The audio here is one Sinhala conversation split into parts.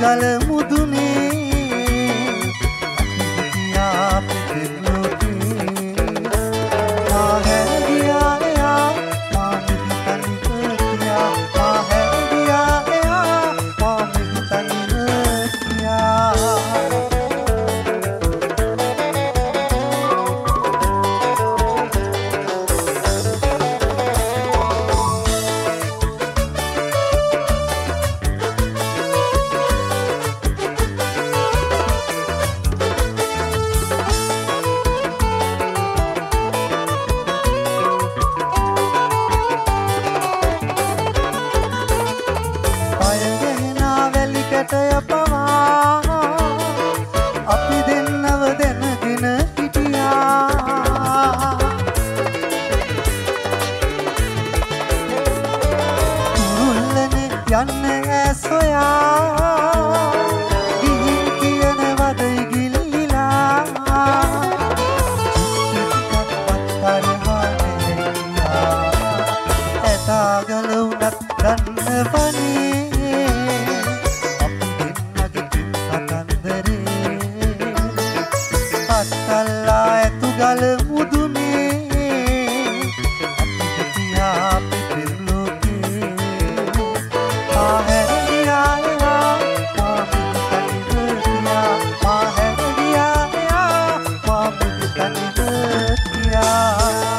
ගල මුදුනේ හිටියා පෙරලෝකේ මා හැදියා එයා මා මිදි තනිව කියා මා හැදියා එයා මා මිදි තනිව කියා අපි දෙන්නව දැනගෙන හිටියා මුල්ලනේ යන්න ඇසොයා ගිහින් කියනවද ඉගිල්ලිලා ඇතා ගල උනත් දන්නවනේ අත්තල්ලා ඇතු ගල මුදුනේ අපි හිටියා පෙරලෝකේ මා හැදියා එයා මා මිදි තනිව කියා මා හැදියා එයා මා මිදි තනිව කියා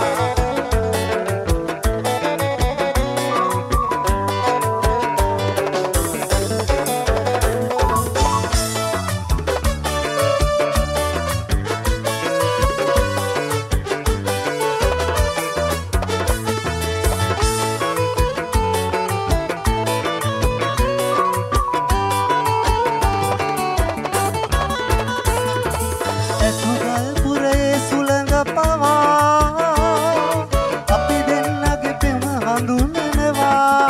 අපි දෙන්නගේ පෙම හඳුනනවා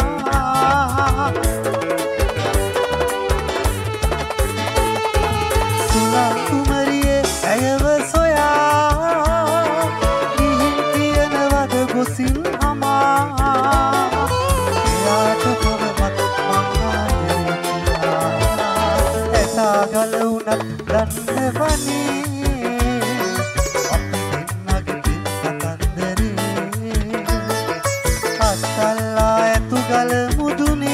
සුලා කුමරියේ ඇයව සොයා ගිහින් කියනවද ගොසින් අමා එයාට කොහොමත් ඇතා ගල උනත් දන්නවනේ අත්තල්ලා ඇතු ගල මුදුනේ